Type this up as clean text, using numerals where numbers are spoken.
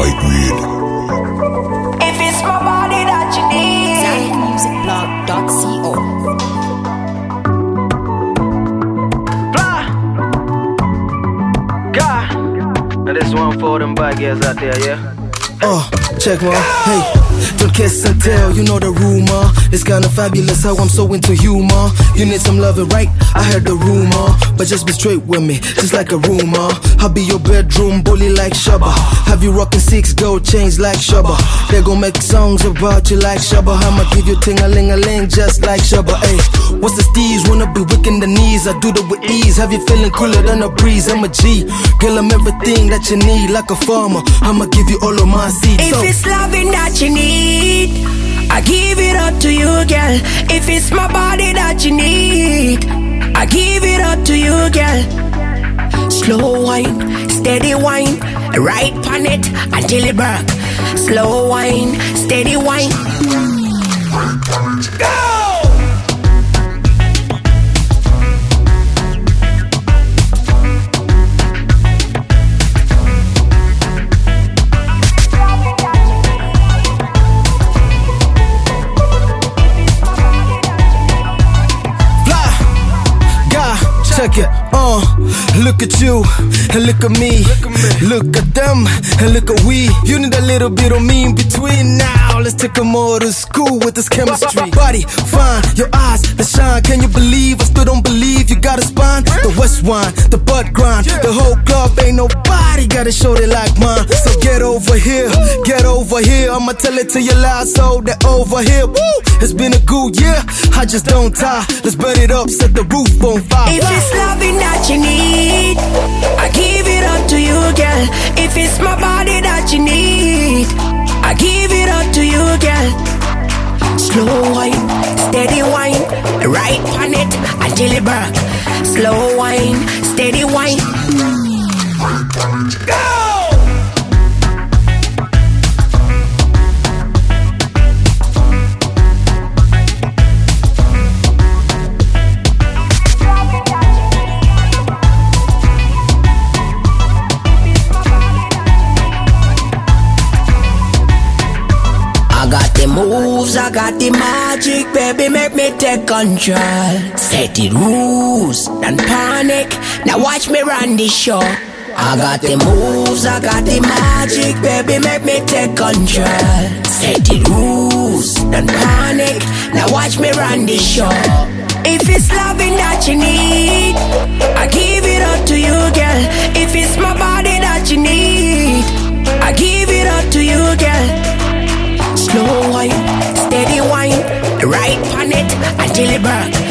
High grade. If it's my body that you need, ZanMusicBlog.co. Blah. God. Now this one for them bad girls out there, yeah? Check one, hey, don't kiss and tell, you know the rumor. It's kinda fabulous how I'm so into humor. You need some loving, right? I heard the rumor, but just be straight with me, just like a rumor. I'll be your bedroom bully like Shabba. Have you rocking 6 gold chains like Shabba? They gon' make songs about you like Shabba. I'ma give you ting-a-ling-a-ling just like Shabba, ayy. What's the steez? Wanna be wicking the knees? I do that with ease. Have you feeling cooler than a breeze? I'm a G, girl, I'm everything that you need. Like a farmer, I'ma give you all of my seeds. If it's loving that you need, I give it up to you, girl. If it's my body that you need, I give it up to you, girl. Slow wine, steady wine, right on it until it break. Slow wine, steady wine. Go! Check it, look at you and look at me. Look at them and look at we. You need a little bit of me in between now. Let's take a more to school with this chemistry. Body fine, your eyes they shine. Can you believe? I still don't believe you got a spine. The West wine, the butt grind, the whole club ain't nobody got a shoulder like mine. So get over here, get over here. I'ma tell it to your loud soul that over here. Woo! It's been a good year, I just don't tie. Let's burn it up, set the roof on fire. If it's loving that you need, I give it up to you, girl. If it's my body that you need, I give it up to you, girl. Slow wine, steady wine, right on it until it break. Slow wine, steady wine. Go! Moves, I got the magic, baby, make me take control. Set the rules, don't panic, now watch me run the show. I got the moves, I got the magic, baby, make me take control. Set the rules, don't panic, now watch me run the show. If it's loving that you need, I give it up to you, girl. If it's my body that you need, I give it up to you, girl. Slow wine, steady wine, right on it until it break.